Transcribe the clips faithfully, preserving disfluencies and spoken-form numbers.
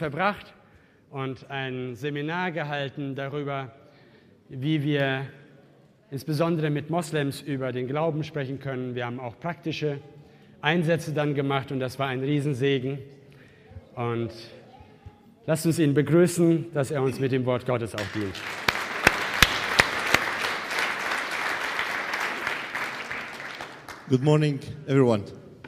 verbracht und ein Seminar gehalten darüber, wie wir insbesondere mit Moslems über den Glauben sprechen können. Wir haben auch praktische Einsätze dann gemacht und das war ein Riesensegen. Und lasst uns ihn begrüßen, dass er uns mit dem Wort Gottes auch dient. Good morning, everyone.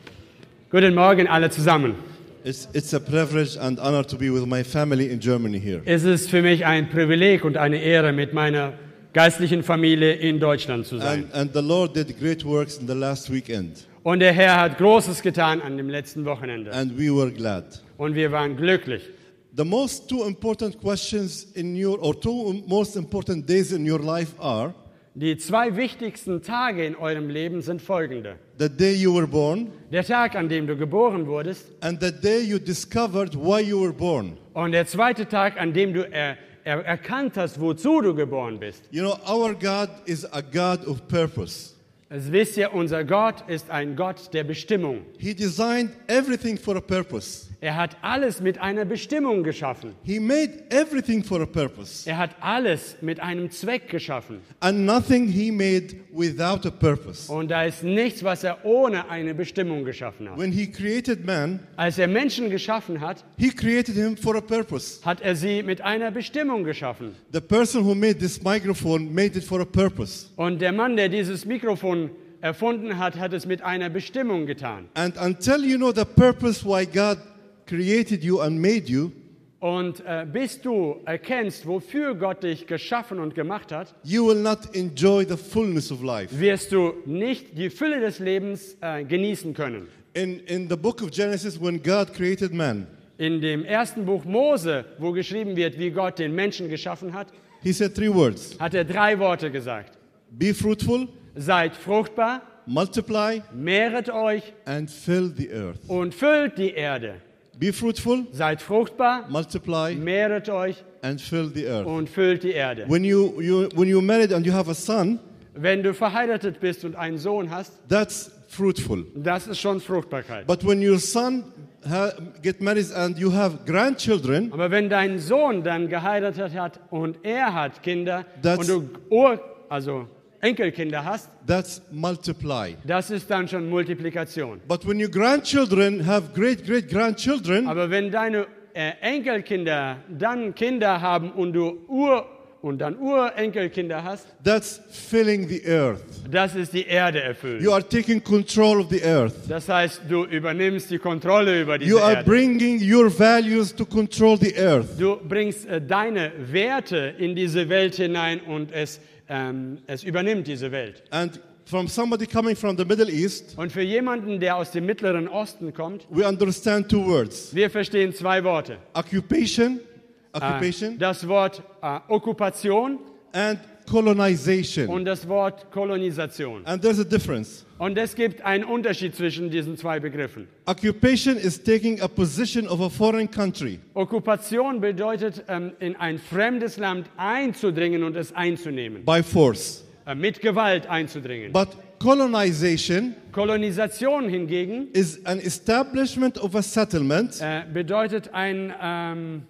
Guten Morgen alle zusammen. It's, it's a privilege and honor to be with my family in Germany here. Es ist für mich ein Privileg und eine Ehre, mit meiner geistlichen Familie in Deutschland zu sein. And, and the Lord did great works in the last weekend. Und der Herr hat Großes getan an dem letzten Wochenende. And we were glad. Und wir waren glücklich. The most two important questions in your, or two most important days in your life are: Die zwei wichtigsten Tage in eurem Leben sind folgende. the day you were born, Der Tag, an dem du geboren wurdest, and the day you discovered why you were born. und der zweite Tag, an dem du er, er, erkannt hast, wozu du geboren bist. You know, our God is a God of purpose. Das wisst ihr, unser Gott ist ein Gott der Bestimmung. He designed everything for a purpose. Er hat alles mit einer Bestimmung geschaffen. He made everything for a purpose. Er hat alles mit einem Zweck geschaffen. And nothing he made without a purpose. Und da ist nichts, was er ohne eine Bestimmung geschaffen hat. When he created man, Als er Menschen geschaffen hat, he created him for a purpose. hat er sie mit einer Bestimmung geschaffen. The person who made this microphone made it for a purpose. Und der Mann, der dieses Mikrofon erfunden hat, hat es mit einer Bestimmung getan. And until you know the purpose why God created you and made you, Und äh, bis du erkennst, wofür Gott dich geschaffen und gemacht hat, you will not enjoy the fullness of life. wirst du nicht die Fülle des Lebens äh, genießen können. In, in the book of Genesis, when God created man, In dem ersten Buch Mose, wo geschrieben wird, wie Gott den Menschen geschaffen hat, he said three words: hat er drei Worte gesagt. be fruitful, Seid fruchtbar, multiply, mehret euch and fill the earth. und füllt die Erde. Be fruitful, Seid fruchtbar, multiply, mehret euch and fill the earth. und füllt die Erde. When you, you when you're married and you have a son, Wenn du verheiratet bist und einen Sohn hast, that's fruitful. das ist schon Fruchtbarkeit. But when your son ha, get married and you have grandchildren, Aber wenn dein Sohn dann geheiratet hat und er hat Kinder That's- und du Ur, also Enkelkinder hast, that's multiply. das ist dann schon Multiplikation. But when your grandchildren have great great grandchildren, Aber wenn deine äh, Enkelkinder dann Kinder haben und du Ur und dann Urenkelkinder hast, that's filling the earth. das ist die Erde erfüllt. You are taking control of the earth. Das heißt, du übernimmst die Kontrolle über diese You are Erde. bringing your values to control the earth. Du bringst äh, deine Werte in diese Welt hinein und es, ähm, es übernimmt diese Welt. And from somebody coming from the Middle East, Und für jemanden, der aus dem Mittleren Osten kommt, we understand two words: wir verstehen zwei Worte. occupation, Äh, occupation, Das Wort äh, Okkupation and colonization. und das Wort Kolonisation. And there's a difference. Und es gibt einen Unterschied zwischen diesen zwei Begriffen. Occupation is taking a position of a foreign country. Okkupation bedeutet, ähm, in ein fremdes Land einzudringen und es einzunehmen. By force. Äh, mit Gewalt einzudringen. But colonization Kolonisation hingegen is an establishment of a settlement äh, bedeutet ein, ähm,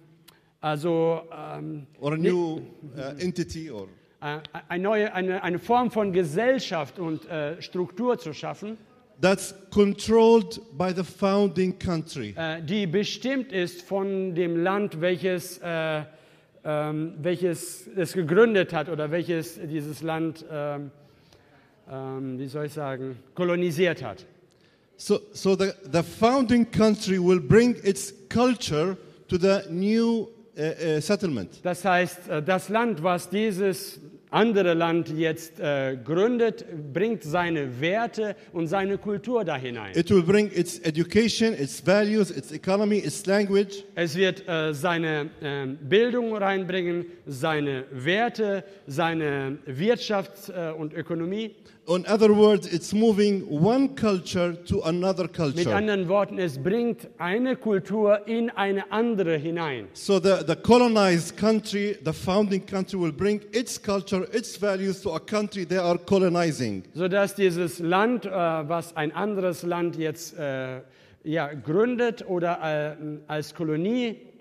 also ähm, or a new uh, entity or äh, eine, neue, eine, eine Form von Gesellschaft und äh, Struktur zu schaffen, that's controlled by the founding country. äh, die bestimmt ist von dem Land, welches, äh, ähm, welches es gegründet hat oder welches dieses Land, ähm, ähm, wie soll ich sagen, kolonisiert hat. So, so the, the founding country will bring its culture to the new uh, uh, settlement. Das heißt, äh, das Land, was dieses andere Land jetzt äh, gründet, bringt seine Werte und seine Kultur da hinein. It will bring its education, its values, its economy, its language. Es wird äh, seine äh, Bildung reinbringen, seine Werte, seine Wirtschaft äh, und Ökonomie. In other words, it's moving one culture to another Mit culture. anderen Worten, es bringt eine Kultur in eine andere hinein. So the, the colonized country, the founding country will bring its culture, its values to a country they are colonizing. Sodass dieses Land, äh, was ein anderes Land jetzt äh, ja, gründet oder äh, als Kolonie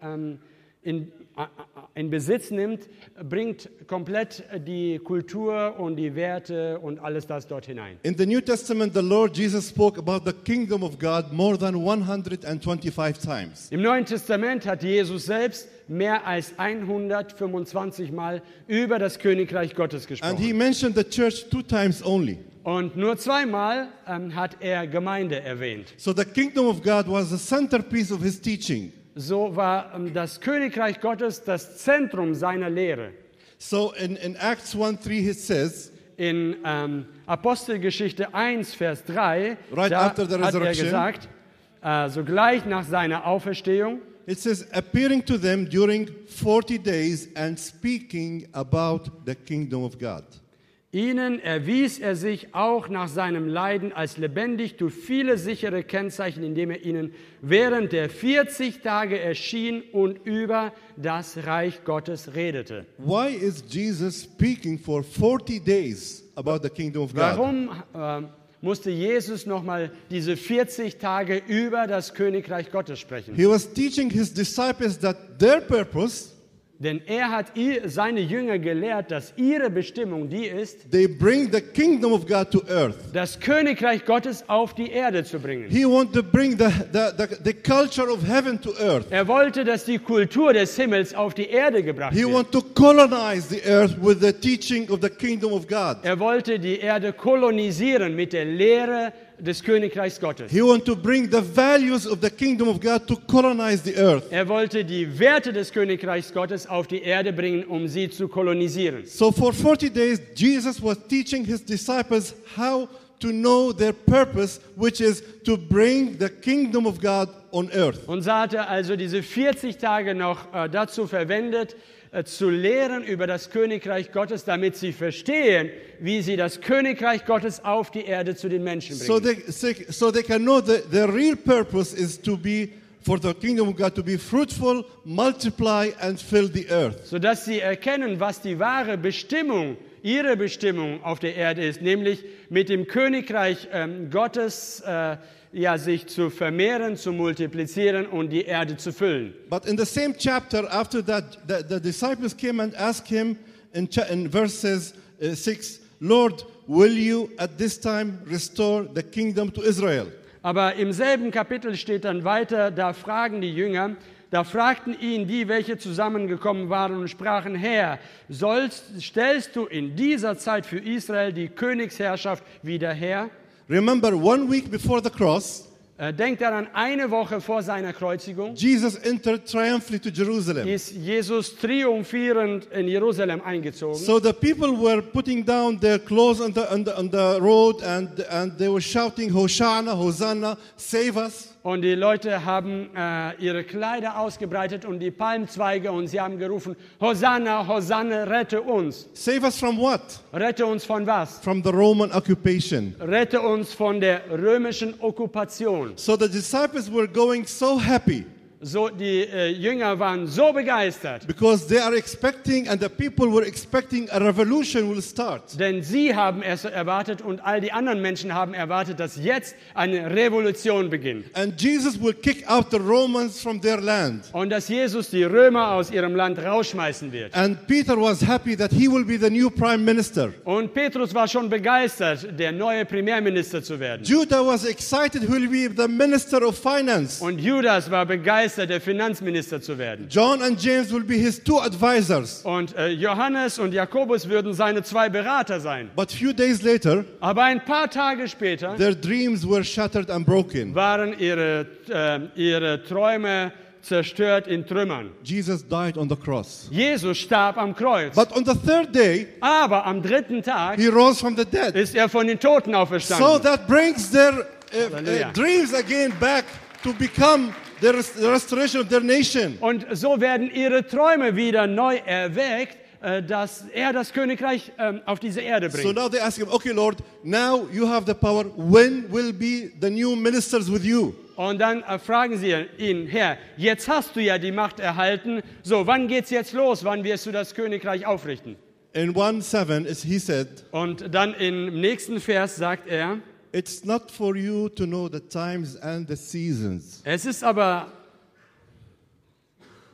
ähm, in, äh, in Besitz nimmt, bringt komplett die Kultur und die Werte und alles das dort hinein. In the New Testament, the Lord Jesus spoke about the kingdom of God more than one hundred twenty-five times. Im Neuen Testament hat Jesus selbst mehr als hundertfünfundzwanzig Mal über das Königreich Gottes And he gesprochen. mentioned the church two times only. Und nur zweimal ähm, hat er Gemeinde erwähnt. So the kingdom of God was the centerpiece of his teaching. So war ähm, das Königreich Gottes das Zentrum seiner Lehre. So in, in Acts one three, he says, In ähm, Apostelgeschichte eins, Vers drei, Right da after the hat er resurrection. gesagt, äh, sogleich nach seiner Auferstehung, it says, appearing to them during forty days and speaking about the kingdom of God. ihnen erwies er sich auch nach seinem Leiden als lebendig durch viele sichere Kennzeichen, indem er ihnen während der vierzig Tage erschien und über das Reich Gottes redete. Why is Jesus speaking for forty days about the kingdom of God? Warum äh, musste Jesus nochmal diese vierzig Tage über das Königreich Gottes sprechen? He was teaching his disciples that their purpose, Denn er hat ihr, seine Jünger gelehrt, dass ihre Bestimmung die ist, they bring the kingdom of God to earth. das Königreich Gottes auf die Erde zu bringen. He wanted to bring the, the, the, the culture of heaven to earth. Er wollte, dass die Kultur des Himmels auf die Erde gebracht He wird. wanted to colonize the earth with the teaching of the kingdom of God. Er wollte die Erde kolonisieren mit der Lehre des Königreichs Gottes. He wanted to bring the values of the kingdom of God to colonize the earth. Er wollte die Werte des Königreichs Gottes auf die Erde bringen, um sie zu kolonisieren. So for forty days, Jesus was teaching his disciples how to know their purpose, which is to bring the kingdom of God on earth. Und so hat er also diese vierzig Tage noch äh, dazu verwendet, äh, zu lehren über das Königreich Gottes, damit sie verstehen, wie sie das Königreich Gottes auf die Erde zu den Menschen So bringen. they, so they can know that their real purpose is to be, for the kingdom of God to be fruitful, multiply and fill the earth. Sodass sie erkennen, was die wahre Bestimmung, ihre Bestimmung auf der Erde ist, nämlich mit dem Königreich ähm, Gottes äh, ja, sich zu vermehren, zu multiplizieren und die Erde zu füllen. But in the same chapter, after that, the, the disciples came and asked him in, cha- in verses uh, six, Lord, will you at this time restore the kingdom to Israel? Aber im selben Kapitel steht dann weiter, da fragen die Jünger, da fragten ihn die, welche zusammengekommen waren und sprachen, Herr, sollst, stellst du in dieser Zeit für Israel die Königsherrschaft wieder her? Remember, one week before the cross, Äh, denkt daran, eine Woche vor seiner Kreuzigung Jesus entered triumphantly to Jerusalem. ist Jesus triumphierend in Jerusalem eingezogen. So the people were putting down their clothes on the, on the, on the road and, and they were shouting, Hosanna, Hosanna, save us. Und die Leute haben äh, ihre Kleider ausgebreitet und die Palmzweige und sie haben gerufen, Hosanna, Hosanna, rette uns. Save us from what? Rette uns von was? From the Roman occupation. Rette uns von der römischen Okkupation. So the disciples were going so happy So, die äh, Jünger waren so begeistert, because they are expecting and the people were expecting a revolution will start. denn sie haben es erwartet und all die anderen Menschen haben erwartet, dass jetzt eine Revolution beginnt. And Jesus will kick out the Romans from their land. Und dass Jesus die Römer aus ihrem Land rausschmeißen wird. And Peter was happy that he will be the new prime minister. Und Petrus war schon begeistert, der neue Premierminister zu werden. Judah was excited he will be the minister of finance. Und Judas war begeistert, der Finanzminister zu werden. John and James will be his two advisors. Und äh, Johannes und Jakobus würden seine zwei Berater sein. But few days later, Aber ein paar Tage später their dreams were shattered and broken. waren ihre, äh, ihre Träume zerstört in Trümmern. Jesus died on the cross. Jesus starb am Kreuz. But on the third day, Aber am dritten Tag he rose from the dead. ist er von den Toten So auferstanden. that brings their uh, Hallelujah. uh, dreams again back to become the res- the restoration of their nation. Und so werden ihre Träume wieder neu erweckt, äh, dass er das Königreich ähm, auf diese Erde So bringt. now they ask him, okay, Lord, now you have the power. When will be the new ministers with you? Und dann äh, fragen sie ihn, Herr, jetzt hast du ja die Macht erhalten, so, wann geht's jetzt los? Wann wirst du das Königreich aufrichten? In one seven, is he said, Und dann im nächsten Vers sagt er, it's not for you to know the times and the seasons. es ist aber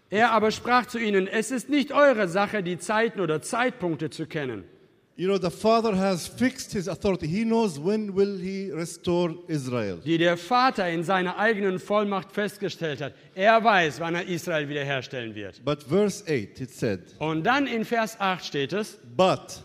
Er aber sprach zu ihnen, es ist nicht eure Sache, die Zeiten oder Zeitpunkte zu kennen. You know, the Father has fixed his authority. He knows when will he restore Israel. Die der Vater in seiner eigenen Vollmacht festgestellt hat. Er weiß, wann er Israel wiederherstellen wird. But verse eight, it said, Und dann in Vers acht steht es, but,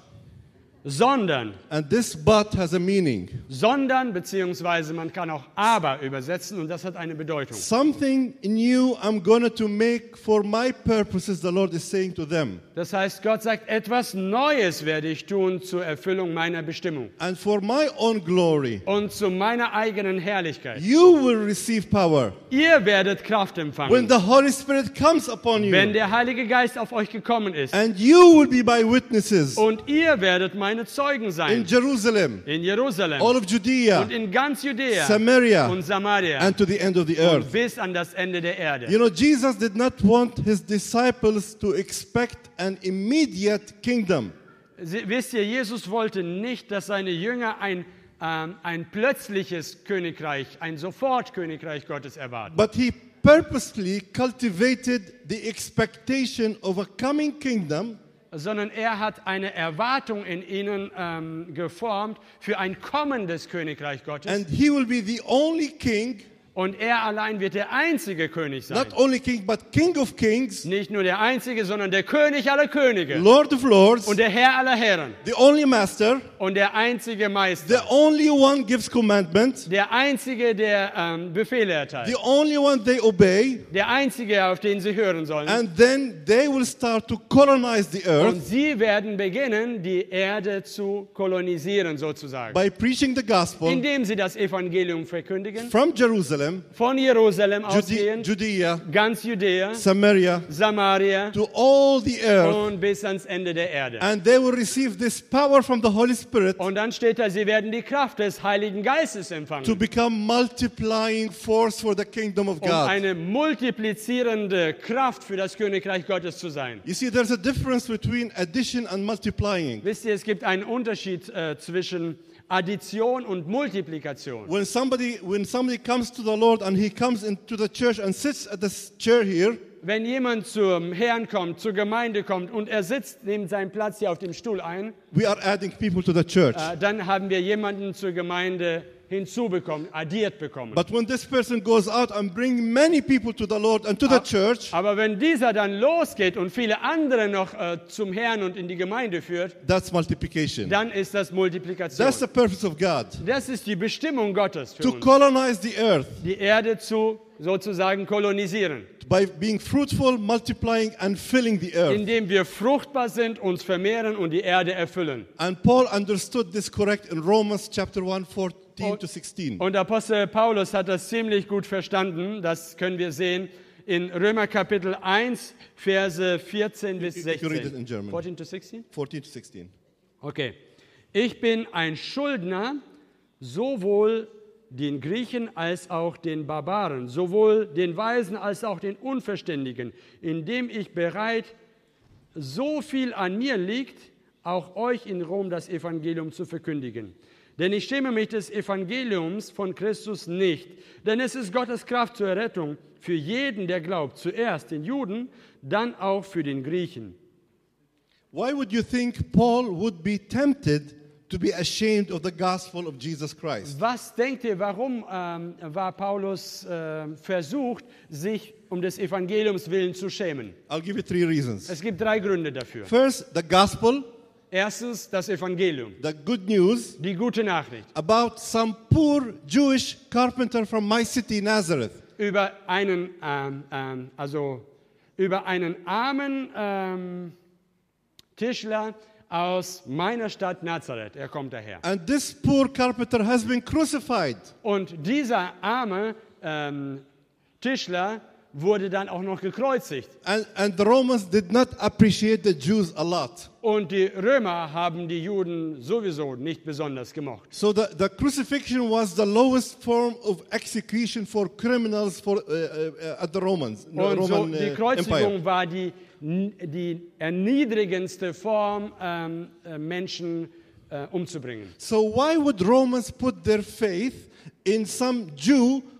sondern, and this but has a meaning. sondern, beziehungsweise man kann auch aber übersetzen und das hat eine Bedeutung. Something new I'm going to make for my purposes, the Lord is saying to them. Das heißt, Gott sagt, etwas Neues werde ich tun zur Erfüllung meiner Bestimmung And for my own glory, und zu meiner eigenen Herrlichkeit. you will receive power. Ihr werdet Kraft When empfangen, the Holy Spirit comes upon wenn you, der Heilige Geist auf euch gekommen ist. and you will be my witnesses Und ihr werdet meine Zeugen in sein Jerusalem, in Jerusalem all of Judea, und in ganz Judäa Samaria, und Samaria and to the end of the und earth. bis an das Ende der You Erde. know, Jesus did not want his disciples to expect an immediate kingdom. Sie, wisst ihr, Jesus wollte nicht, dass seine Jünger ein, ähm, ein plötzliches Königreich, ein Sofortkönigreich Gottes erwarten. But he purposely cultivated the expectation of a coming kingdom Sondern er hat eine Erwartung in ihnen ähm, geformt für ein kommendes Königreich Gottes. and he will be the only king, Und er allein wird der einzige König sein. not only king, but King of kings, Nicht nur der einzige, sondern der König aller Könige Lord of lords, und der Herr aller Herren the only master, und der einzige the Meister. only one gives commandments, Der einzige, der ähm, Befehle erteilt. the only one they obey, Der einzige, auf den sie hören sollen. and then they will start to colonize the Und earth sie werden beginnen, die Erde zu kolonisieren, sozusagen. by preaching the gospel Indem sie das Evangelium verkündigen, from Jerusalem, von Jerusalem Jude- ausgehend, Judea, ganz Judäa, Samaria, Samaria to all the earth, und bis ans Ende der Erde. and they will receive this power from the Holy Spirit Und dann steht da, sie werden die Kraft des Heiligen Geistes to empfangen, become multiplying force for the kingdom of um God. eine multiplizierende Kraft für das Königreich Gottes zu sein. You see, there's a difference between addition and multiplying. Wisst ihr, es gibt einen Unterschied äh, zwischen Addition und Multiplikation. When somebody, when somebody comes to the Lord and he comes into the church and sits at this chair here, Wenn jemand zum Herrn kommt, zur Gemeinde kommt und er sitzt, nimmt seinen Platz hier auf dem Stuhl ein, we are adding people to the church. äh, dann haben wir jemanden zur Gemeinde hinzubekommen, addiert bekommen. But when this person goes out and brings many people to the Lord and to the church, Aber wenn dieser dann losgeht und viele andere noch äh, zum Herrn und in die Gemeinde führt, that's multiplication. dann ist das Multiplikation. That's the purpose of God. Das ist die Bestimmung Gottes für To uns, colonize the earth die Erde zu sozusagen kolonisieren, by being fruitful, multiplying and filling the earth. indem wir fruchtbar sind, uns vermehren und die Erde erfüllen. And Paul understood this correct in Romans chapter one, fourteen to sixteen. Und Apostel Paulus hat das ziemlich gut verstanden, das können wir sehen in Römer Kapitel eins, Verse vierzehn bis You can read it in sechzehn. German. fourteen to sixteen? fourteen to sixteen. Okay. Ich bin ein Schuldner, sowohl den Griechen als auch den Barbaren, sowohl den Weisen als auch den Unverständigen, indem ich bereit, so viel an mir liegt, auch euch in Rom das Evangelium zu verkündigen. Denn ich schäme mich des Evangeliums von Christus nicht, denn es ist Gottes Kraft zur Errettung für jeden, der glaubt, zuerst den Juden, dann auch für den Griechen. Why would you think Paul would be tempted to be ashamed of the gospel of Jesus Christ? Was denkt ihr, warum ähm, war Paulus äh, versucht, sich um des Evangeliums willen zu schämen? I'll give you three reasons. Es gibt drei Gründe dafür. First, the gospel, Erstens das Evangelium, the good news die gute Nachricht about some poor Jewish carpenter from my city, Nazareth. über einen, ähm, ähm, also über einen armen ähm, Tischler aus meiner Stadt Nazareth. Er kommt daher. And this poor carpenter has been crucified. Und dieser arme ähm, Tischler wurde dann auch noch gekreuzigt. And, and the Romans did not appreciate the Jews a lot. Und die Römer haben die Juden sowieso nicht besonders gemocht. So the, the crucifixion was the lowest form of execution for criminals for, uh, uh, at the Romans, the Und so Roman die uh, Kreuzigung Empire. war die, die erniedrigendste Form, ähm, äh, Menschen äh, umzubringen. So why would Romans put their faith in some Jew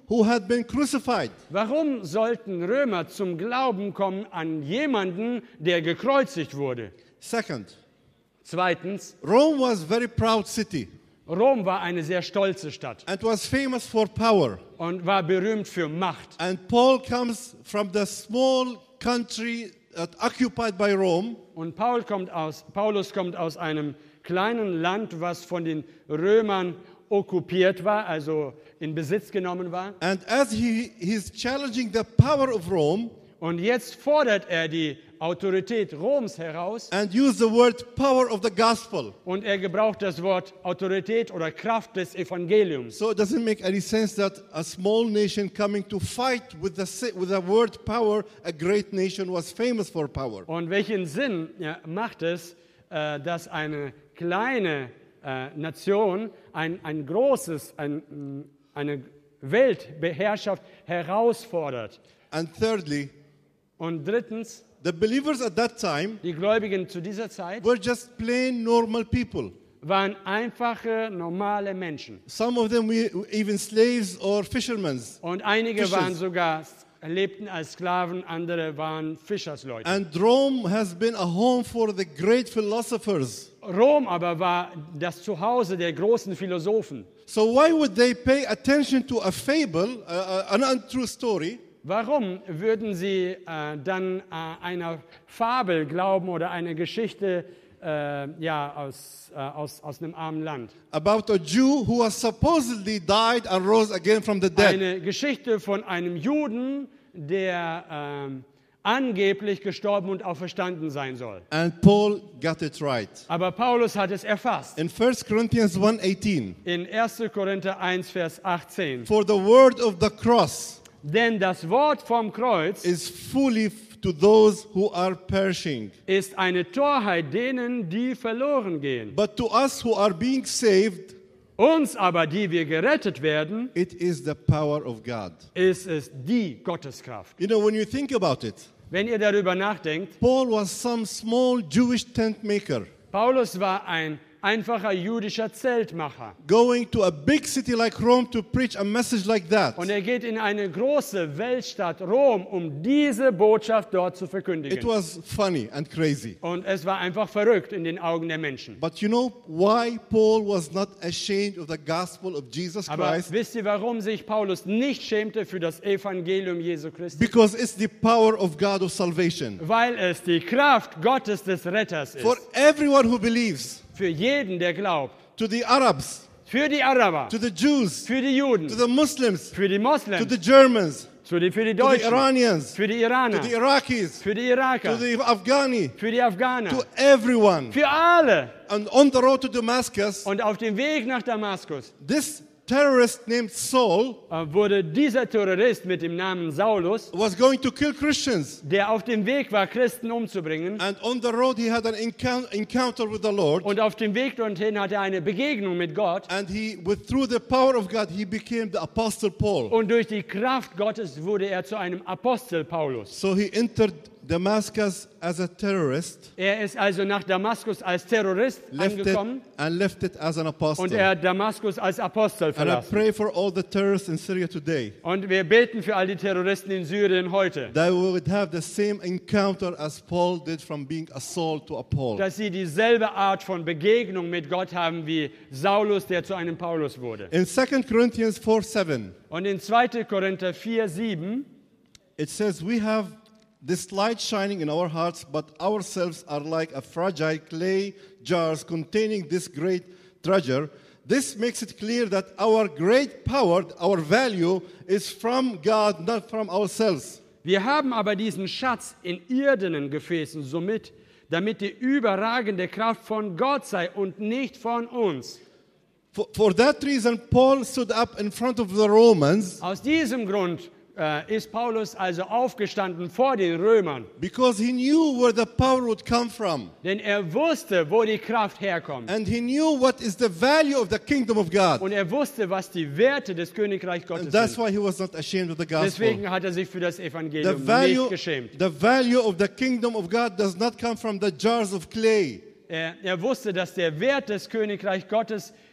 who had been crucified. Warum sollten Römer zum Glauben kommen an jemanden, der gekreuzigt wurde? Second, Zweitens, Rome was a very proud city Rom war eine sehr stolze Stadt and was famous for power. und war berühmt für Macht. And Paul comes from the small country uh, occupied by Rome. Und Paul kommt aus, Paulus kommt aus einem kleinen Land, was von den Römern okkupiert war, also in Besitz genommen war. And as he he's challenging the power of Rome Und jetzt fordert er die Autorität Roms heraus and use the word power of the gospel. und er gebraucht das Wort Autorität oder Kraft des Evangeliums. So it doesn't make any sense that a small nation coming to fight with the si- with the word power, a great nation was famous for power. Und welchen Sinn ja, macht es, äh, dass eine kleine äh, Nation ein, ein großes, ein, mh, eine Weltbeherrschaft herausfordert? And thirdly, Und drittens, the believers at that time die Gläubigen zu dieser Zeit were just plain normal people. waren einfache, normale Menschen. Some of them were even slaves or fishermen. Und einige Fishers. waren sogar, lebten als Sklaven, andere waren Fischersleute. And Rome has been a home for the great philosophers. Rom aber war das Zuhause der großen Philosophen. So why would they pay attention to a fable, uh, an untrue story, Warum würden sie äh, dann äh, einer Fabel glauben oder einer Geschichte äh, ja, aus, äh, aus, aus einem armen Land? about a Jew who was supposedly died and rose again from the dead? Eine Geschichte von einem Juden, der ähm, angeblich gestorben und auferstanden sein soll. And Paul got it right. Aber Paulus hat es erfasst. In First Corinthians one eighteen, In erster Korinther eins, Vers achtzehn. for the word of the cross Denn das Wort vom Kreuz is fully f- to those who are perishing. ist eine Torheit denen, die verloren gehen. But to us who are being saved, Uns aber, die wir gerettet werden, it is the power of God. ist es die Gotteskraft. You know, when you think about it, Wenn ihr darüber nachdenkt, Paul was some small Jewish tent maker Paulus war ein einfacher jüdischer Zeltmacher. going to a big city like Rome to preach a message like that. Und er geht in eine große Weltstadt Rom, um diese Botschaft dort zu It verkündigen. was funny and crazy. Und es war einfach verrückt in den Augen der Menschen. But you know why Paul was not ashamed of the gospel of Jesus Aber Christ? wisst ihr, warum sich Paulus nicht schämte für das Evangelium Jesu Christi? Because it's the power of God of salvation. Weil es die Kraft Gottes des Retters For ist. everyone who believes, Für jeden, der glaubt. to the Arabs, Für die Araber, to the Jews, für die to Juden, the Muslims, für die to Moslems, the Germans, für die, für die to the Deutschen, Iranians, für die to Iraner, the Iraqis, für die to Iraker, the Afghani, für die Afghaner, to everyone. für alle. And on the road to Damascus, Und auf dem Weg nach Damaskus this terrorist named Saul äh, wurde dieser Terrorist mit dem Namen Saulus, was going to kill Christians. der auf dem Weg war, Christen umzubringen. And on the road, he had an encou- encounter with the Lord. Und auf dem Weg dorthin hatte er eine Begegnung mit Gott. And he, with through the power of God, he became the Apostle Paul. Und durch die Kraft Gottes wurde er zu einem Apostel Paulus. So he entered Damascus as a terrorist, Er ist also nach Damaskus als Terrorist left it, angekommen and left it as an apostle. und er hat Damaskus als Apostel And I verlassen. pray for all the terrorists in Syria today Und wir beten für all die Terroristen in Syrien heute, that we would have the same encounter as Paul did from being a Saul to a Paul. dass sie dieselbe Art von Begegnung mit Gott haben wie Saulus, der zu einem Paulus wurde. In Second Corinthians four seven, Und in zweiter Korinther vier, sieben it says, we have this light shining in our hearts, but ourselves are like a fragile clay jars containing this great treasure. This makes it clear that our great power, our value, is from God, not from ourselves. Wir haben aber diesen Schatz in irdenen Gefäßen somit, damit die überragende Kraft von Gott sei und nicht von uns. For, for that reason, Paul stood up in front of the Romans Aus diesem Grund äh, ist Paulus also aufgestanden vor den Römern, because he knew where the power would come from. denn er wusste, wo die Kraft herkommt. And he knew what is the value of the kingdom of God. Und er wusste, was die Werte des Königreichs Gottes And that's sind. why he was not ashamed of the gospel. Deswegen hat er sich für das The Evangelium value, nicht geschämt. the value of the kingdom of God does not come from the jars of clay. Er, er wusste, dass der Wert des Königreichs Gottes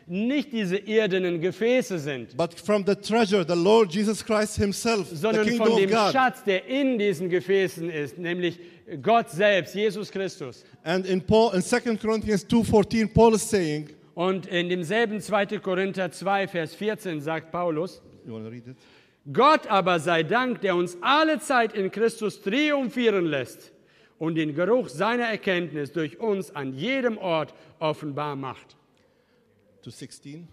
nicht diese irdenen Gefäße sind, but from the treasure, the Lord Jesus Christ himself, the sondern kingdom von of dem God. Schatz, der in diesen Gefäßen ist, nämlich Gott selbst, Jesus Christus. And in Paul, in Second Corinthians two fourteen, Paul is saying, Und in demselben zweiten Korinther zwei, Vers vierzehn sagt Paulus, you want to read it? Gott aber sei Dank, der uns alle Zeit in Christus triumphieren lässt und den Geruch seiner Erkenntnis durch uns an jedem Ort offenbar macht. To sixteen.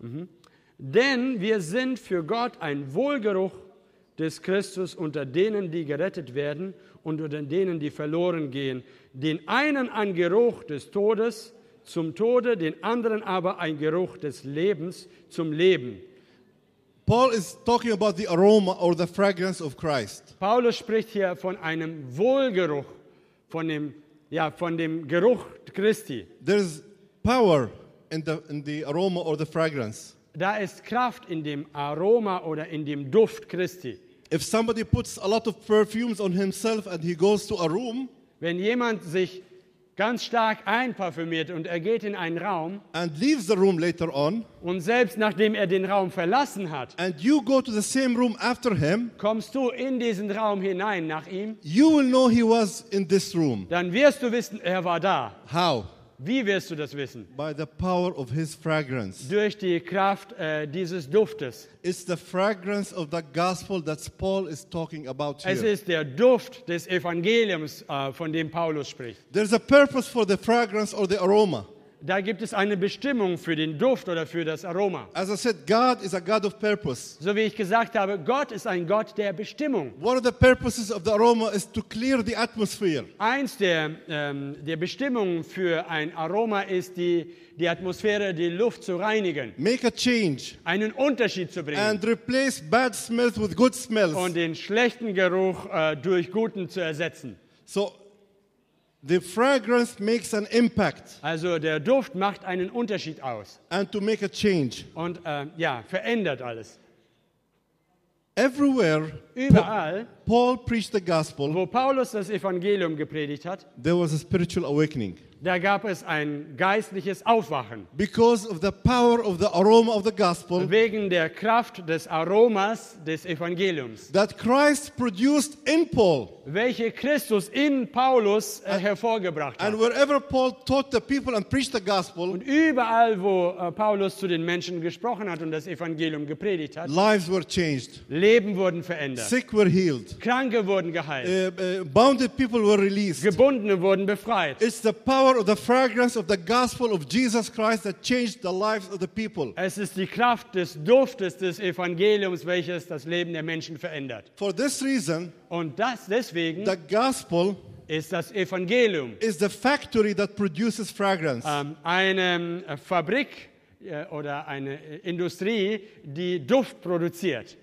Denn wir sind für Gott ein Wohlgeruch des Christus unter denen, die gerettet werden und unter denen, die verloren gehen. Den einen ein Geruch des Todes zum Tode, den anderen aber ein Geruch des Lebens zum Leben. Paul is talking about the aroma or the fragrance of Christ. Paulus spricht hier von einem Wohlgeruch, von dem, ja, von dem Geruch Christi. There's power in the, in the aroma or the fragrance. Da ist Kraft in dem Aroma oder in dem Duft Christi. If somebody puts a lot of perfumes on himself and he goes to a room Wenn jemand sich ganz stark einparfümiert und er geht in einen Raum and leaves the room later on, und selbst nachdem er den Raum verlassen hat, and you go to the same room after him, kommst du in diesen Raum hinein nach ihm, you will know he was in this room. dann wirst du wissen, er war da. How? Wie wirst du das wissen? By the power of his fragrance. Durch die Kraft äh, dieses Duftes. It's the fragrance of the gospel that Paul is talking about Es here. ist der Duft des Evangeliums, äh, von dem Paulus spricht. There's a purpose for the fragrance or the aroma. Da gibt es eine Bestimmung für den Duft oder für das Aroma. As I said, God is a God of purpose. So wie ich gesagt habe, Gott ist ein Gott der Bestimmung. One of the purposes of the aroma is to clear the atmosphere. Eins der, ähm, der Bestimmungen für ein Aroma ist, die, die Atmosphäre, die Luft zu reinigen, Make a change einen Unterschied zu bringen and replace bad smells with good smells. und den schlechten Geruch äh, durch guten zu ersetzen. So the fragrance makes an impact Also der Duft macht einen Unterschied aus and to make a change. und äh, ja, verändert alles. Everywhere Überall, Paul preached the gospel, wo Paulus das Evangelium gepredigt hat, there was a spiritual awakening. da gab es ein geistliches Aufwachen. Because of the power of the aroma of the gospel Wegen der Kraft des Aromas des Evangeliums, that Christ produced in Paul. welche Christus in Paulus äh, hervorgebracht hat. And wherever Paul taught the people and preached the gospel, Und überall, wo äh, Paulus zu den Menschen gesprochen hat und das Evangelium gepredigt hat, lives were changed, Leben wurden verändert, sick were healed, Kranke wurden geheilt, uh, uh, bounded people were released. Gebundene wurden befreit. It's the power of the fragrance of the gospel of Jesus Christ that changed the lives of the people. Es ist die Kraft des Duftes des Evangeliums, welches das Leben der Menschen verändert. For this reason, Und das deswegen the gospel ist das Evangelium is the factory that produces fragrance. ähm, eine äh, Fabrik äh, oder eine äh, Industrie, die Duft produziert.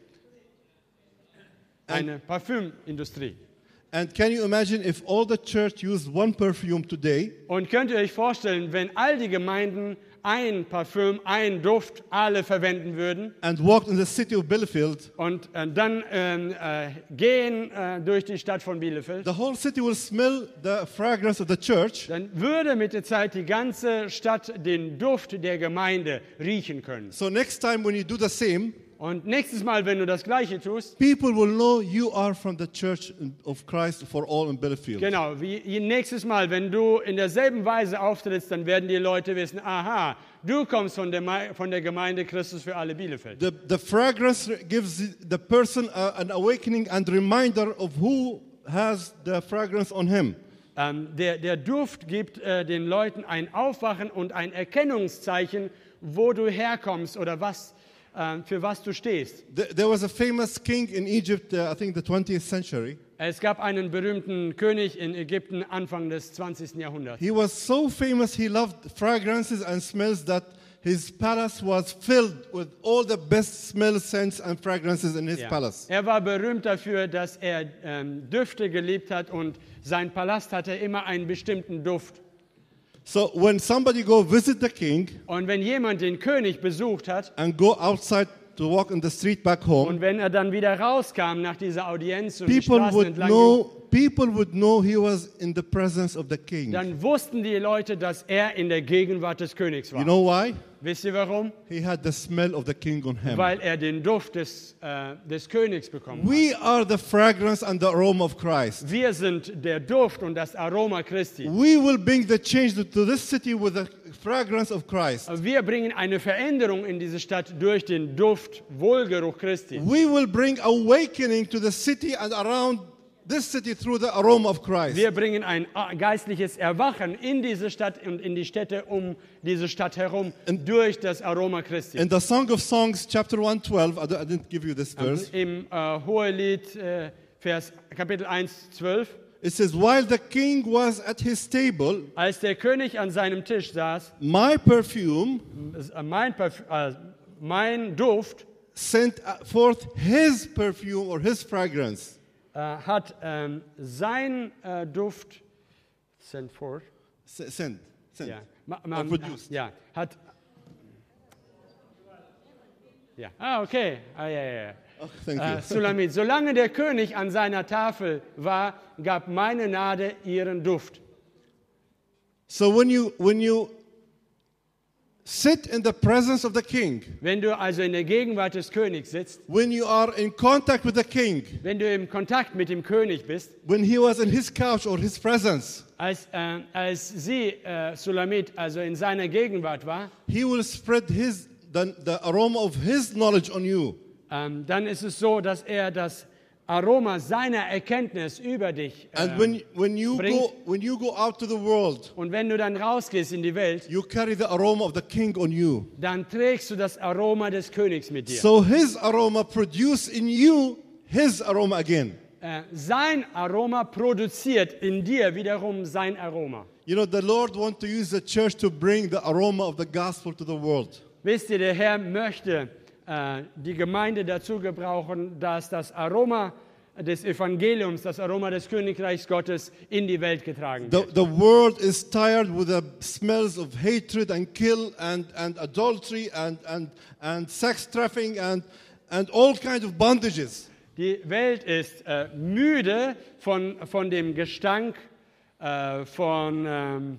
Eine Parfümindustrie. And can you imagine if all the church used one perfume today, Und könnt ihr euch vorstellen, wenn all die Gemeinden ein Parfüm, ein Duft alle verwenden würden and walked in the city of Bielefeld, und äh, dann ähm, äh, gehen äh, durch die Stadt von Bielefeld, the whole city will smell the fragrance of the church, dann würde mit der Zeit die ganze Stadt den Duft der Gemeinde riechen können. so next time when you do the same, Und nächstes Mal, wenn du das Gleiche tust, people will know you are from the church of Christ for all in Bielefeld. genau, wie nächstes Mal, wenn du in derselben Weise auftrittst, dann werden die Leute wissen, aha, du kommst von der, von der Gemeinde Christus für alle Bielefeld. The, the fragrance gives the person a, an awakening and reminder of who has the fragrance on him. Ähm, der, der Duft gibt äh, den Leuten ein Aufwachen und ein Erkennungszeichen, wo du herkommst oder was, äh, für was du stehst. Th- There was a famous king in Egypt, uh, I think the twentieth century. Es gab einen berühmten König in Ägypten Anfang des zwanzigsten Jahrhunderts. He was so famous, he loved fragrances and smells that his palace was filled with all the best smell, scents and fragrances in his Ja. palace. Er war berühmt dafür, dass er ähm, Düfte geliebt hat und sein Palast hatte immer einen bestimmten Duft. So when somebody go visit the king Und wenn jemand den König besucht hat and go outside to walk in the street back home, und wenn er dann wieder rauskam nach dieser Audienz und die people Straßen would entlang know people would know he was in the presence of the king. dann wussten die Leute, dass er in der Gegenwart des Königs war. You know why? Wisst ihr warum? He had the smell of the king on him. Weil er den Duft des, äh, des Königs bekommen hat. We are the fragrance and the aroma of Christ. Wir sind der Duft und das Aroma Christi. We will bring the change to this city with the fragrance of Christ. Wir bringen eine Veränderung in diese Stadt durch den Duft, Wohlgeruch Christi. We will bring awakening to the city and around this city through the aroma of Christ. Wir bringen ein geistliches Erwachen in diese Stadt und in die Städte um diese Stadt herum And durch das Aroma Christi. In the Song of Songs, chapter one twelve, I don't- I didn't give you this verse. Im äh, Hohelied, äh, Vers, Kapitel eins, zwölf. It says, while the king was at his table, Als der König an seinem Tisch saß, my perfume äh, mein, Parf äh, mein Duft sent forth his perfume or his fragrance. äh, hat ähm, sein äh, Duft sent forth, S- Sent. Sent. ja, ma, ma, Or produced. ja, hat, ja, ah, okay, ah, ja, ja, ja. Oh, thank Äh, you. Sulamit, solange der König an seiner Tafel war, gab meine Nade ihren Duft. So when you when you sit in the presence of the king, Wenn du also in der Gegenwart des Königs sitzt, when you are in contact with the king, wenn du im Kontakt mit dem König bist, when he was in his couch or his presence, als, äh, als sie, äh, Sulamit, also in seiner Gegenwart war, he will spread his the, the aroma of his knowledge on you. ähm, dann ist es so, dass er das Aroma seiner Erkenntnis über dich And ähm, when when you bringt. go when you go out to the world, Und wenn du dann rausgehst in die Welt, you carry the aroma of the king on you. dann trägst du das Aroma des Königs mit dir. So his aroma produce in you his aroma again. Äh, sein Aroma produziert in dir wiederum sein Aroma. You know, the Lord wants to use the church to bring the aroma of the gospel to the world. Wisst ihr, der Herr möchte äh, die Gemeinde dazu gebrauchen, dass das Aroma des Evangeliums, das Aroma des Königreichs Gottes in die Welt getragen The, wird. the world is tired with the smells of hatred and kill and, and adultery and, and, and sex trafficking and, and all kinds of bondages. Die Welt ist äh, müde von, von dem Gestank, äh, von, ähm,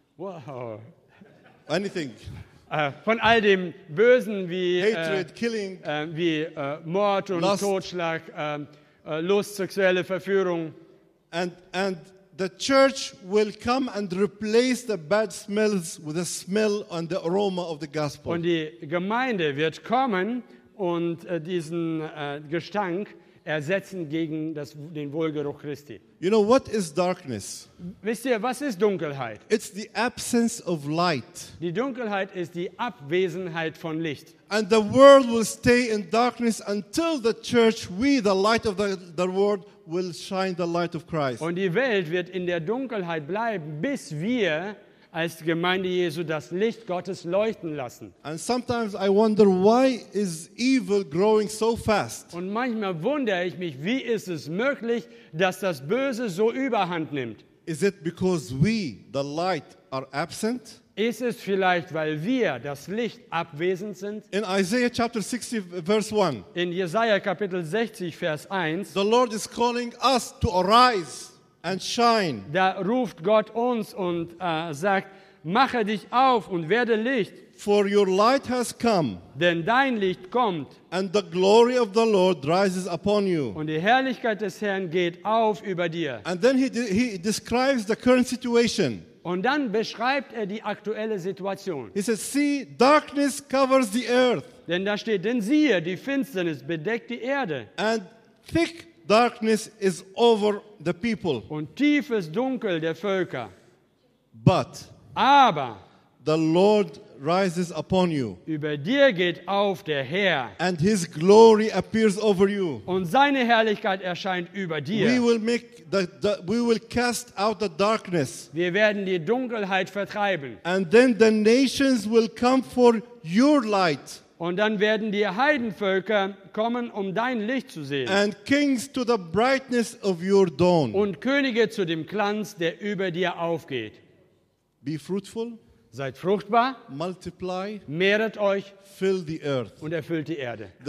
wow, Anything. äh, von all dem Bösen wie, äh, Hatred, killing. äh, wie äh, Mord und Lust. Totschlag, äh, äh, Lust, sexuelle Verführung. And, and the church will come and replace the bad smells with the smell and the aroma of the gospel. Und die Gemeinde wird kommen und äh, diesen äh, Gestank ersetzen gegen das, den Wohlgeruch Christi. You know, what is darkness? Wisst ihr, was ist Dunkelheit? It's the absence of light. Die Dunkelheit ist die Abwesenheit von Licht. And the world will stay in darkness until the church, we, the light of the, the world, will shine the light of Christ. Und die Welt wird in der Dunkelheit bleiben, bis wir als Gemeinde Jesu das Licht Gottes leuchten lassen. And sometimes I wonder, why is evil growing so fast? Und manchmal wundere ich mich, wie ist es möglich, dass das Böse so überhand nimmt? Is it because we, the light, are absent? Ist es vielleicht, weil wir, das Licht, abwesend sind? In Isaiah chapter sixty, verse one, In Jesaja Kapitel sechzig, Vers eins, the Lord is calling us to arise and shine. da ruft Gott uns und äh, sagt, mache dich auf und werde Licht, For your light has come, denn dein Licht kommt and the glory of the Lord rises upon you. und die Herrlichkeit des Herrn geht auf über dir. And then he, he describes the current situation. Und dann beschreibt er die aktuelle Situation. He says, see, darkness covers the earth, Denn da steht, denn siehe, die Finsternis bedeckt die Erde and thick darkness is over the people. und tiefes Dunkel der Völker. But Aber the Lord rises upon you, über dir geht auf der Herr and his glory appears over you. und seine Herrlichkeit erscheint über We dir. will make the, the we will cast out the darkness, Wir werden die Dunkelheit vertreiben. and then the nations will come for your light, Und dann werden die Heidenvölker kommen, um dein Licht zu sehen. and kings to the brightness of your dawn. Und Könige zu dem Glanz, der über dir aufgeht. Be fruitful, Seid fruchtbar, multiply, mehret euch fill the earth. und erfüllt die Erde. The,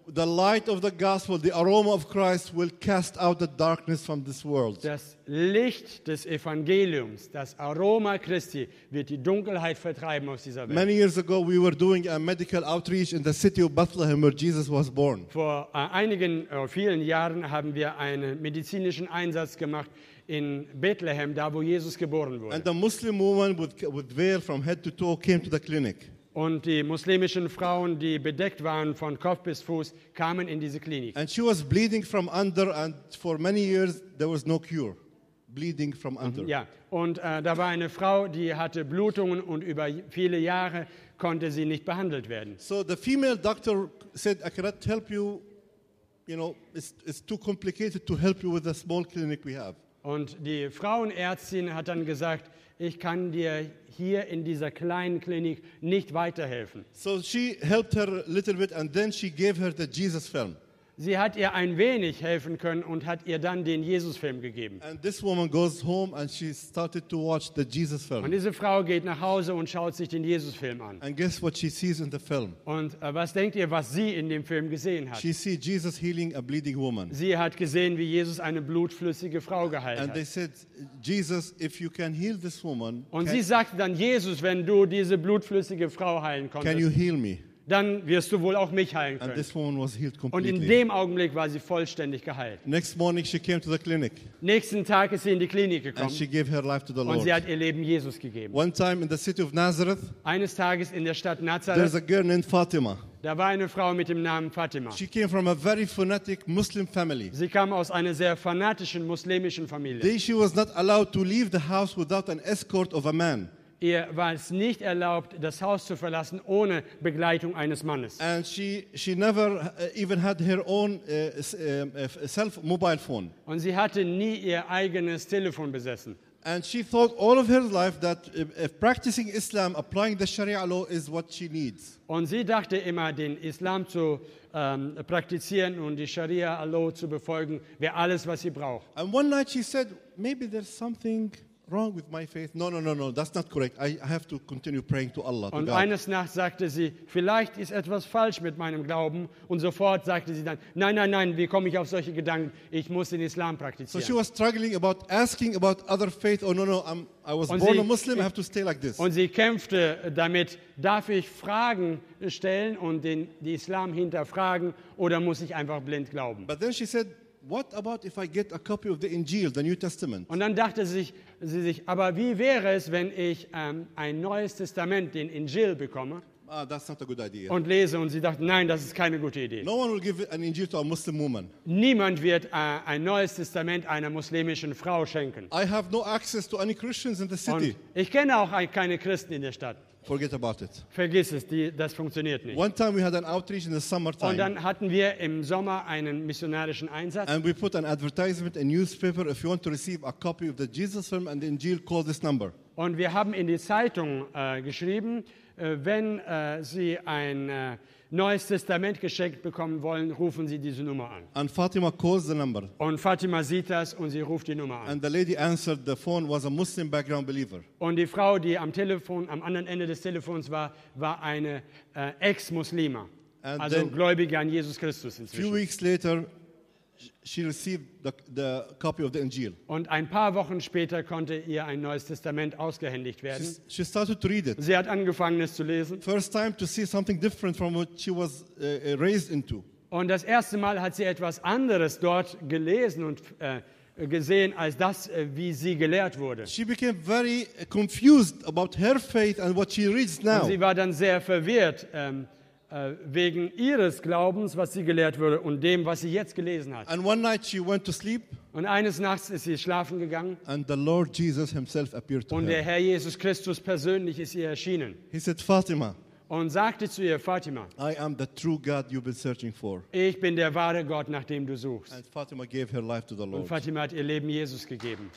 the light of the gospel, the aroma of Christ will cast out the darkness from this world. Das Licht des Evangeliums, das Aroma Christi, wird die Dunkelheit vertreiben aus dieser Welt. Many years ago, we were doing a medical outreach in the city of Bethlehem where Jesus was born. Vor äh, einigen, äh, vielen Jahren haben wir einen medizinischen Einsatz gemacht in Bethlehem, da wo Jesus geboren wurde. And the Muslim woman with, with veil from head to toe came to the clinic. Und die muslimischen Frauen, die bedeckt waren von Kopf bis Fuß, kamen in diese Klinik. And she was bleeding from under, and for many years there was no cure. Bleeding from under. Ja, und äh, da war eine Frau, die hatte Blutungen und über viele Jahre konnte sie nicht behandelt werden. So the female doctor said, I cannot help you, you know, it's, it's too complicated to help you with the small clinic we have. Und die Frauenärztin hat dann gesagt, ich kann dir hier in dieser kleinen Klinik nicht weiterhelfen. So she helped her a little bit, and then she gave her the Jesus film. Sie hat ihr ein wenig helfen können und hat ihr dann den Jesus-Film gegeben. And this woman goes home and she started to watch the Jesus Und film. diese Frau geht nach Hause und schaut sich den Jesus-Film an. And guess what she sees in the film? Und äh, was denkt ihr, was sie in dem Film gesehen hat? She sees Jesus healing a bleeding woman. Sie hat gesehen, wie Jesus eine blutflüssige Frau geheilt And they hat. said, Jesus, if you can heal this woman, Und can, sie sagte dann, Jesus, wenn du diese blutflüssige Frau heilen can you konntest, heal me? dann wirst du wohl auch mich heilen And können. this woman was healed Und in completely. dem Augenblick war sie vollständig geheilt. Next morning she came to the clinic Nächsten Tag ist sie in die Klinik and gekommen she gave her life to the und Lord. sie hat ihr Leben Jesus gegeben. One time in the city of Nazareth, Eines Tages in der Stadt there's Nazareth, a girl named Fatima. da war eine Frau mit dem Namen Fatima. She came from a very fanatic Muslim family. Sie kam aus einer sehr fanatischen muslimischen Familie. They, she was not allowed to leave the house without an escort of a man. Ihr war es nicht erlaubt, das Haus zu verlassen, ohne Begleitung eines Mannes. And she, she never uh, even had her own uh, s- um, uh, self mobile phone. Und sie hatte nie ihr eigenes Telefon besessen. And she thought all of her life that if, if practicing Islam, applying the Sharia law is what she needs. Und sie dachte immer, den Islam zu ähm, praktizieren und die Scharia-Law zu befolgen, wäre alles, was sie braucht. And one night she said, maybe there's something wrong with my faith. No, no, no, no, that's not correct. I I have to continue praying to Allah. To Und God. eines Nachts sagte sie, vielleicht ist etwas falsch mit meinem Glauben. Und sofort sagte sie dann, nein, nein, nein, wie komme ich auf solche Gedanken? Ich muss den Islam So she praktizieren. was struggling about asking about other faith. Oh, no, no, I'm, I was Und born sie- a Muslim, I have to stay like this. Und sie kämpfte damit, darf ich Fragen stellen und den, den Islam hinterfragen oder muss ich einfach blind glauben? But then she said, what about if I get a copy of the Injil, the New Testament? Und dann dachte sie sich, sie sich aber wie wäre es, wenn ich ähm, ein neues Testament, den Injil, bekomme Ah, that's not a good idea. und lese? Und sie dachte, nein, das ist keine gute Idee. No one will give an Injil to a Muslim woman. Niemand wird äh, ein neues Testament einer muslimischen Frau schenken. I have no access to any Christians in the city. Und ich kenne auch ein- keine Christen in der Stadt. Forget about it. Vergiss es, die, das funktioniert nicht. One time we had an outreach in the Und summertime. dann hatten wir im Sommer einen missionarischen Einsatz. And we put an advertisement in newspaper. If you want to receive a copy of the Jesus film and the Injil, call this number. Und wir haben in die Zeitung äh, geschrieben, äh, wenn äh, Sie ein äh, neues Testament geschenkt bekommen wollen, rufen Sie diese Nummer an. And Fatima calls the number. Und Fatima sieht das und sie ruft die Nummer an. And the lady answered the phone was a Muslim background believer. Und die Frau, die am Telefon, am anderen Ende des Telefons war, war eine äh, Ex-Muslima, And also then- Gläubige an Jesus Christus A few inzwischen. weeks later, sh- she received the, the copy of the Injil. Und ein paar Wochen später konnte ihr ein neues Testament ausgehändigt werden. She, she started to read it. Sie hat angefangen, es zu lesen. First time to see something different from what she was uh, uh, raised into. Und das erste Mal hat sie etwas anderes dort gelesen und äh, gesehen, als das, äh, wie sie gelehrt wurde. She became very uh, confused about her faith and what she reads Und now. sie war dann sehr verwirrt ähm, äh, wegen ihres Glaubens, was sie gelehrt wurde und dem, was sie jetzt gelesen hat. And one night she went to sleep, Und eines Nachts ist sie schlafen gegangen and the Lord Jesus himself appeared to und der her. Herr Jesus Christus persönlich ist ihr erschienen He said, Fatima, und sagte zu ihr, Fatima, I am the true God you've been searching for. ich bin der wahre Gott, nach dem du suchst. And Fatima gave her life to the Und Lord. Fatima hat ihr Leben Jesus gegeben.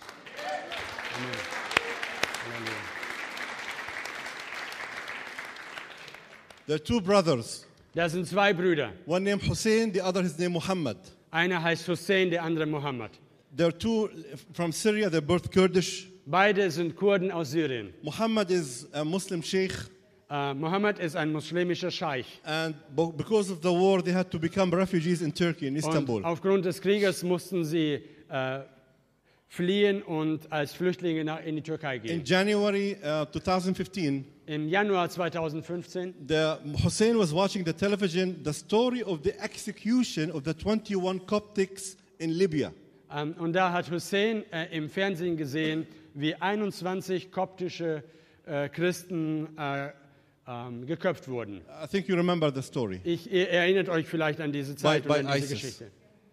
Amen. Halleluja. There are two brothers, Das sind zwei Brüder. one named Hussein, the other is named Muhammad. Einer heißt Hussein, der andere Mohammed. They're two from Syria, they're both Kurdish. Beide sind Kurden aus Syrien. Muhammad is a Muslim sheikh. Uh, Mohammed ist ein muslimischer Scheich. And bo- because of the war, they had to become refugees in Turkey, in Istanbul. Und aufgrund des Krieges mussten sie uh, fliehen und als Flüchtlinge nach, in die Türkei In gehen. January uh, twenty fifteen, Im Januar zweitausendfünfzehn the, Hussein was watching the television, the story of the execution of the twenty-one Coptics in Libya. um, und da hat Hussein uh, im Fernsehen gesehen, wie einundzwanzig koptische uh, Christen uh, um, geköpft wurden. I think you remember the story. Ich, ihr erinnert euch vielleicht an diese Zeit By- und by an diese ISIS. Geschichte.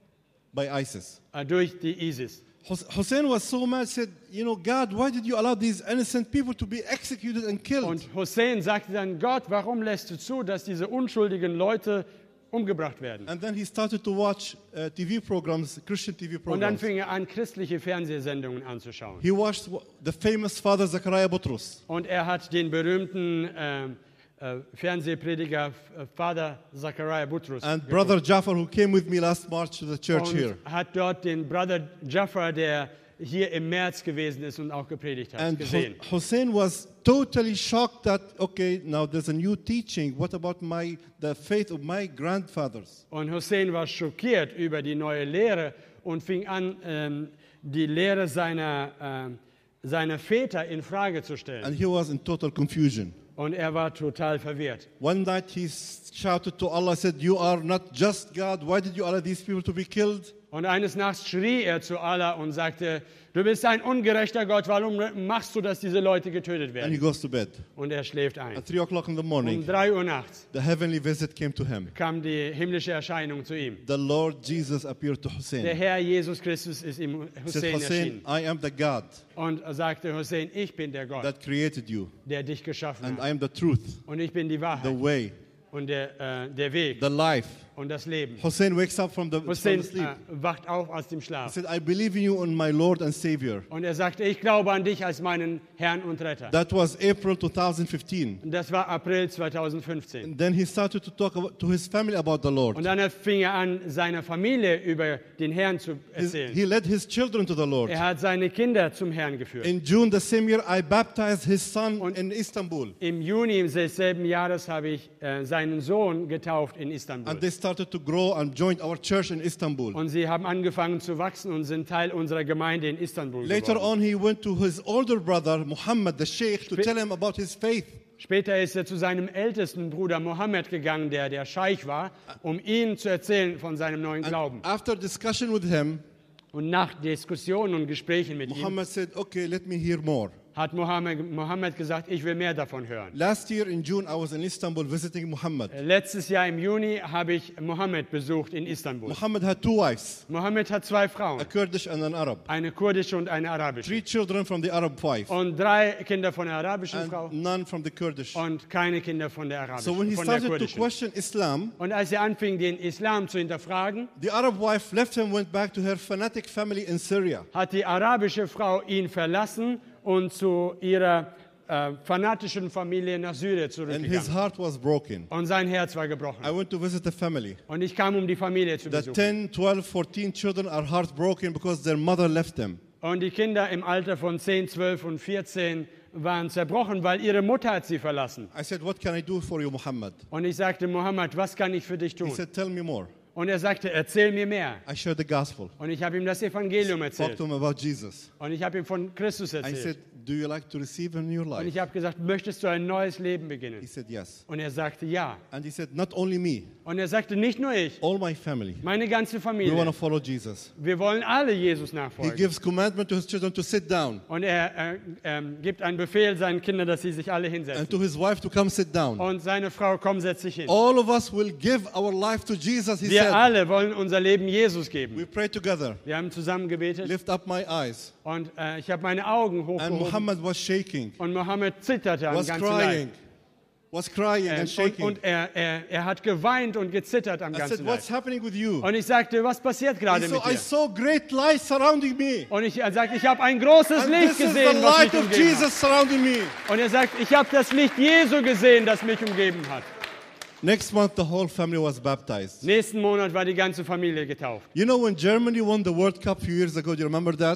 By ISIS. Uh, durch die ISIS. Hus- Hussein was so mad, said, you know, God, why did you allow these innocent people to be executed and killed? Und Hussein sagte dann, Gott, warum lässt du zu, dass diese unschuldigen Leute umgebracht werden? And then he started to watch uh, T V programs, Christian T V Und dann programs. fing er an, christliche Fernsehsendungen anzuschauen. He watched w- the famous Father Zachariah Butrus. Und er hat den berühmten ähm, äh, Fernsehprediger äh, Vater Zachariah Butrus And geguckt. Brother Jafar, who came with me last March to the church und here. hat dort den Brother Jafar, der hier im März gewesen ist und auch gepredigt hat, And gesehen. Hu- Hussein was totally shocked that, okay, now there's a new teaching. What about my the faith of my grandfathers? Und Hussein war schockiert über die neue Lehre und fing an, ähm, die Lehre seiner, ähm, seiner Väter in Frage zu stellen. And he was in total confusion. Und er war total verwirrt. One night he s- shouted to Allah, said, you are not just God. Why did you allow these people to be killed? Und eines Nachts schrie er zu Allah und sagte, du bist ein ungerechter Gott, warum machst du, dass diese Leute getötet And he werden? goes to bed. Und er schläft ein. At three o'clock in the Um morning, drei Uhr nachts the heavenly visit came to him. kam die himmlische Erscheinung zu ihm. The Lord Jesus appeared to Der Hussein. Herr Jesus Christus ist ihm He said, Hussein Hussein, erschienen. I am the God Und er sagte, Hussein, ich bin der Gott, that created you. der dich geschaffen And I hat. am the truth, Und ich bin die the Wahrheit way, und der, äh, der Weg the life. und das Leben. Hussein wakes up from the, from Hussein the sleep. äh, wacht auf aus dem He Schlaf. said, I believe in you and my Lord and Savior. Und er sagte, ich glaube an dich als meinen Herrn und Retter. That was April twenty fifteen. Und das war April zweitausendfünfzehn. And then he started to talk about, to his family about the Lord. Und dann fing er an, seiner Familie über den Herrn zu His- erzählen. he led his children to the Lord. Er hat seine Kinder zum Herrn geführt. In June the same year, I baptized his son Und- in Istanbul. Im Juni desselben Jahres habe ich äh, seinen Sohn getauft in Istanbul. And they started to grow and joined our church in Istanbul. Und sie haben angefangen zu wachsen und sind Teil unserer Gemeinde in Istanbul Later geworden. on, he went to his older brother, Muhammad, the sheikh, to Spe- tell him about his faith. Später ist er zu seinem ältesten Bruder Mohammed gegangen, der der Scheich war, um ihm zu erzählen von seinem neuen Glauben. And after discussion with him, Und nach Diskussionen und Gesprächen mit ihm Muhammad said, okay, let me hear more. hat Mohammed, Mohammed gesagt, ich will mehr davon hören. Last year in June, I was in Istanbul visiting Muhammad. Letztes Jahr im Juni habe ich Mohammed besucht in Istanbul. Muhammad had two wives, Mohammed hat zwei a Frauen, Kurdish and an Arab. eine kurdische und eine arabische. Three children from the Arab wife Und drei Kinder von der arabischen Frau and none from the Kurdish. und keine Kinder von der arabischen, So when he von der started to kurdischen. question Islam, Und als er anfing, den Islam zu hinterfragen, the Arab wife left him, went back to her fanatic family in Syria. hat die arabische Frau ihn verlassen und zu ihrer äh, fanatischen Familie nach Syrien And his zurückgegangen. heart was broken. Und sein Herz war gebrochen. I went to visit the family. Und ich kam, um die Familie zu The besuchen. ten, twelve, fourteen children are heartbroken because their mother left them. Und die Kinder im Alter von zehn, zwölf und vierzehn waren zerbrochen, weil ihre Mutter hat sie verlassen. I said, what can I do for you, Muhammad? Und ich sagte, Mohammed, was kann ich für dich He tun? said, tell me more. Und er sagte, erzähl mir mehr. I shared the gospel. Und ich habe ihm das Evangelium Talked erzählt. to him about Jesus. Und ich habe ihm von Christus I erzählt. said, do you like to receive a new Und life? ich habe gesagt, möchtest du ein neues Leben He beginnen? said, yes. Und er sagte, ja. And he said, not only me, Und er sagte, nicht nur ich, all my family. meine ganze We want Familie. to follow Jesus. Wir wollen alle Jesus He nachfolgen. gives commandment to his children to sit down Und er äh, ähm, gibt einen Befehl seinen Kindern, dass sie sich alle and hinsetzen. to his wife to come sit down. Und seine Frau, komm, setz dich hin. All of us will give our life to Jesus, he Wir said. alle wollen unser Leben Jesus We geben. pray together. Wir haben zusammen gebetet Lift up my eyes. und äh, ich habe meine Augen And hochgehoben Muhammad was shaking, und Mohammed zitterte am was ganzen crying, Leib. was crying Äh, and und shaking. und er, er, er hat geweint und gezittert am I ganzen said, Leib. what's happening with you? Und ich sagte, was passiert He gerade said, mit I dir? saw great light surrounding me. Und ich, er sagt, ich habe ein großes And Licht this is the gesehen, was light mich of umgeben hat. Jesus surrounding me. Und er sagt, ich habe das Licht Jesu gesehen, das mich umgeben hat. Next month, the whole family was baptized. Nächsten Monat war die ganze Familie getauft. You know, when Germany won the World Cup a few years ago, do you remember that?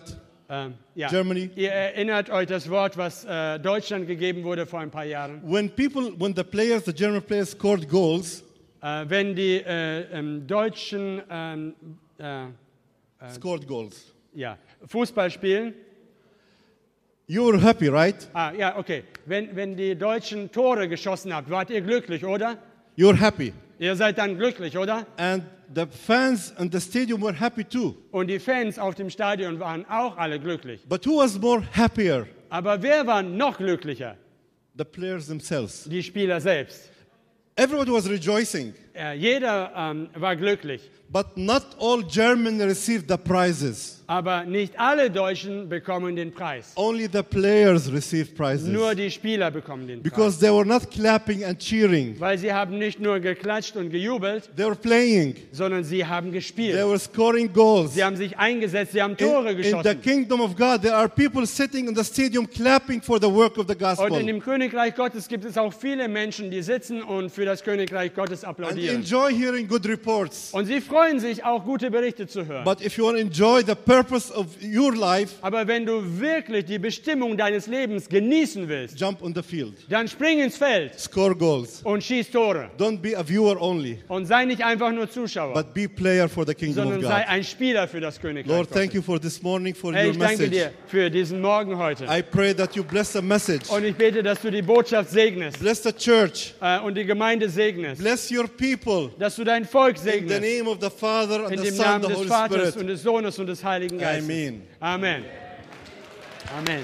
Ähm, ja. Germany. Ihr erinnert euch das Wort, was äh, Deutschland gegeben wurde vor ein paar Jahren. When people, when the players, the German players scored goals, Äh, wenn die äh, ähm, Deutschen ähm, äh, scored goals, ja, Fußball spielen, you were happy, right? ah, ja, okay. Wenn, wenn die Deutschen Tore geschossen habt, wart ihr glücklich, oder? You were happy. Ihr seid dann glücklich, oder? And the fans in the stadium were happy too. Und die Fans auf dem Stadion waren auch alle glücklich. But who was more happier? Aber wer war noch glücklicher? The players themselves. Die Spieler selbst. Everybody was rejoicing, Äh, jeder ähm, war glücklich. but not all Germans received the prizes. Aber nicht alle Deutschen bekommen den Preis. Only the players received prizes. Nur die Spieler bekommen den Preis. Because they were not clapping and cheering. Weil sie haben nicht nur geklatscht und gejubelt, They were playing. sondern sie haben They gespielt. were scoring goals. Sie haben sich eingesetzt, sie haben Tore In, in the geschossen. kingdom of God, there are people sitting in the stadium clapping for the work of the Und gospel. in dem Königreich Gottes gibt es auch viele Menschen, die sitzen und für das Königreich Gottes And applaudieren. enjoy hearing good reports. Und sie freuen sich auch, gute Berichte zu hören. But if you want to enjoy the purpose of your life, Aber wenn du wirklich die Bestimmung deines Lebens genießen willst, jump on the field. dann spring ins Feld Score goals. und schieß Tore. Don't be a viewer only, Und sei nicht einfach nur Zuschauer, but be player for the kingdom of sondern sei God. ein Spieler für das Königreich Lord, thank Gottes. you for this morning, for Herr, your ich danke message. dir für diesen Morgen heute. I pray that you bless the message. Und ich bete, dass du die Botschaft segnest Bless the church. äh, und die Gemeinde segnest. Bless your people. Dass du dein Volk In the segnest. name of the Father and In the dem Son, Namen the des Holy Vaters Spirit. und des Sohnes und des Heiligen Geistes. Amen. Amen. Amen.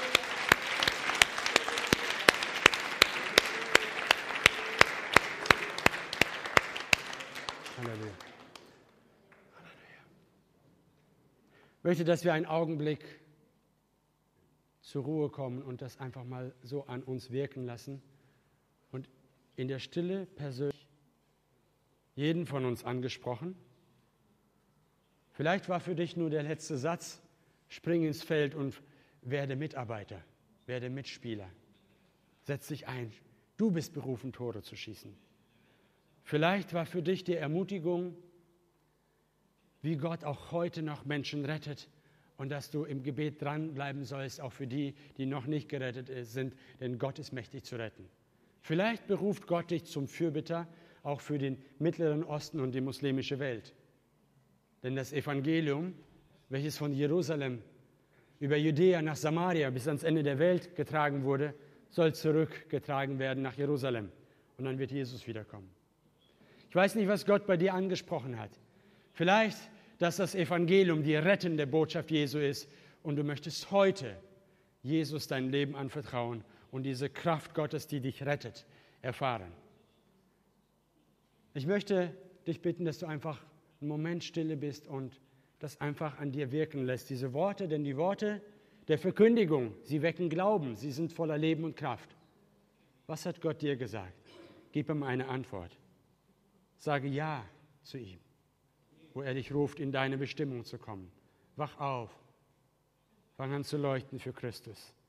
Halleluja. Ich möchte, dass wir einen Augenblick zur Ruhe kommen und das einfach mal so an uns wirken lassen und in der Stille persönlich jeden von uns angesprochen. Vielleicht war für dich nur der letzte Satz, spring ins Feld und werde Mitarbeiter, werde Mitspieler. Setz dich ein. Du bist berufen, Tore zu schießen. Vielleicht war für dich die Ermutigung, wie Gott auch heute noch Menschen rettet und dass du im Gebet dranbleiben sollst, auch für die, die noch nicht gerettet sind, denn Gott ist mächtig zu retten. Vielleicht beruft Gott dich zum Fürbitter, auch für den Mittleren Osten und die muslimische Welt. Denn das Evangelium, welches von Jerusalem über Judäa nach Samaria bis ans Ende der Welt getragen wurde, soll zurückgetragen werden nach Jerusalem. Und dann wird Jesus wiederkommen. Ich weiß nicht, was Gott bei dir angesprochen hat. Vielleicht, dass das Evangelium die rettende Botschaft Jesu ist und du möchtest heute Jesus dein Leben anvertrauen und diese Kraft Gottes, die dich rettet, erfahren. Ich möchte dich bitten, dass du einfach einen Moment stille bist und das einfach an dir wirken lässt. Diese Worte, denn die Worte der Verkündigung, sie wecken Glauben, sie sind voller Leben und Kraft. Was hat Gott dir gesagt? Gib ihm eine Antwort. Sage Ja zu ihm, wo er dich ruft, in deine Bestimmung zu kommen. Wach auf, fang an zu leuchten für Christus.